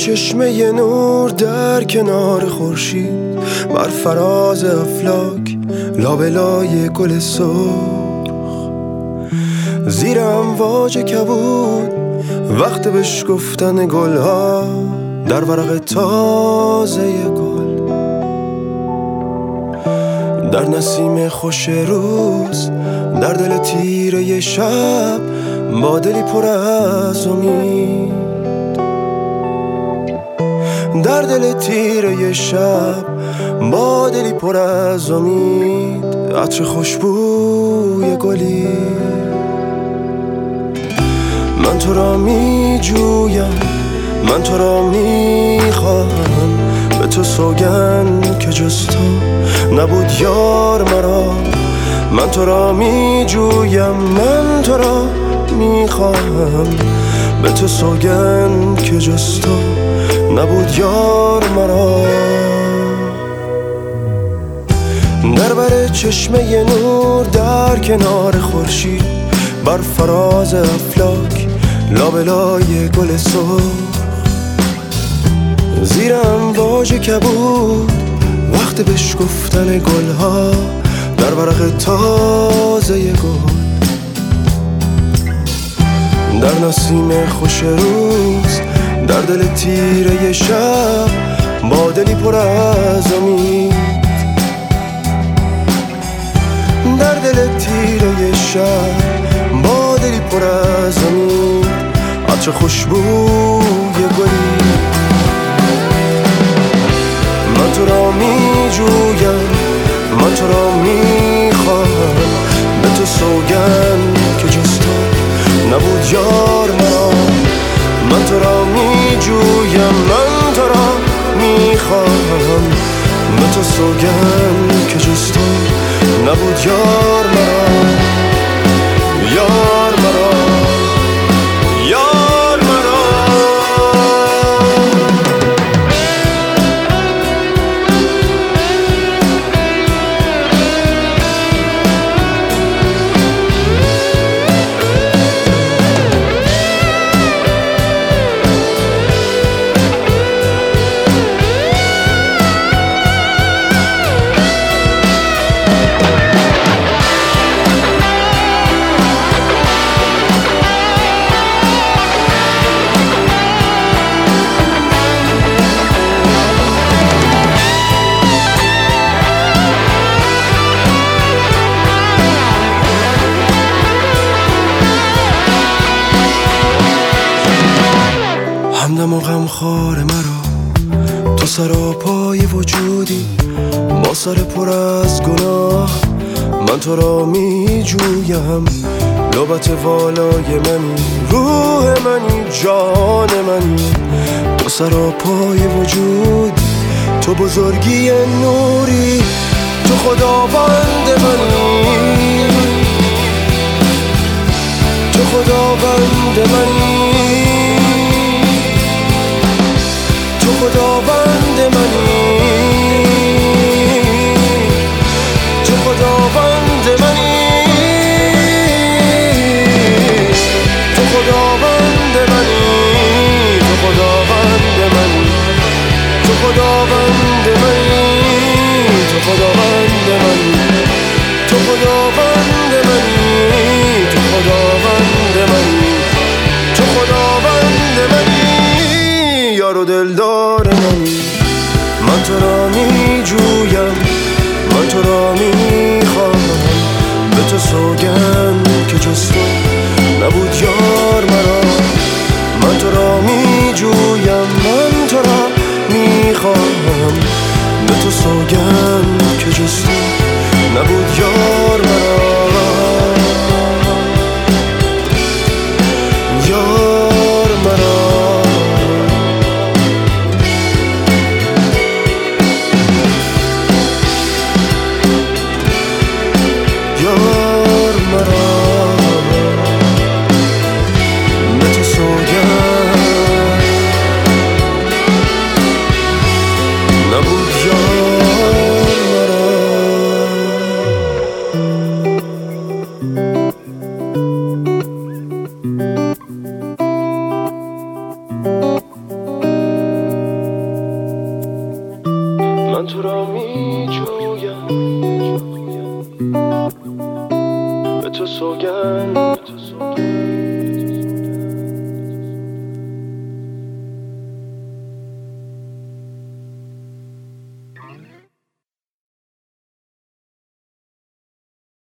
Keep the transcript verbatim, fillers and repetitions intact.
چشمه نور در کنار خورشید، بر فراز افلاک لابلای گل سرخ، زیر امواج کبود وقت بشکفتن گلها در ورق تازه گل، در نسیم خوش روز، در دل تیره شب، با دلی پر از امید، در دل تیره شب، با دلی پر از امید، عطر خوشبوی گلی. من تو را می جویم، من تو را می خواهم، به تو سوگند که جز تو نبود یار مرا. من تو را می جویم، من تو را می خواهم، به تو سوگند که جز تو نبود یار مرا. در بر چشمه نور در کنار خورشید، بر فراز افلاک لابلای گل سرخ، زیر امواج کبود وقت بشکفتن گلها در ورق تازه گل، در نسیم خوش روز، در دل تیره شب، با دلی پر از امید، در دل تیره شب، با دلی پر از امید، عطر خوشبوی گلی. من تو را می جویم، من تو را می خواهم، به تو سوگند که جز تو نبود یار مرا. من تو را می جویم، من تو را می خواهم، به تو سوگند که جز تو نبود یار مرا، یار مرا، یار مرا. همدم و غمخوار مرا، تو سراپای وجودی، با سر پر از گناه. من تو را می جویم، لبت والای منی، روح منی، جان منی، تو سراپای وجودی، تو بزرگی نوری، تو خداوند منی، تو خداوند منی، تو خداوند منی، تو خداوند منی، تو خداوند منی، تو خداوند منی، تو خداوند منی، تو خداوند منی، تو خداوند منی، تو خداوند منی، تو خداوند منی، یار و دلدار منی. من تو را می جویم، من تو را می خواهم، به تو سوگند که جز تو نبود یار مرا. من تو را می جویم، من تو را می خواهم، به تو سوگند که جز به تو سوگند.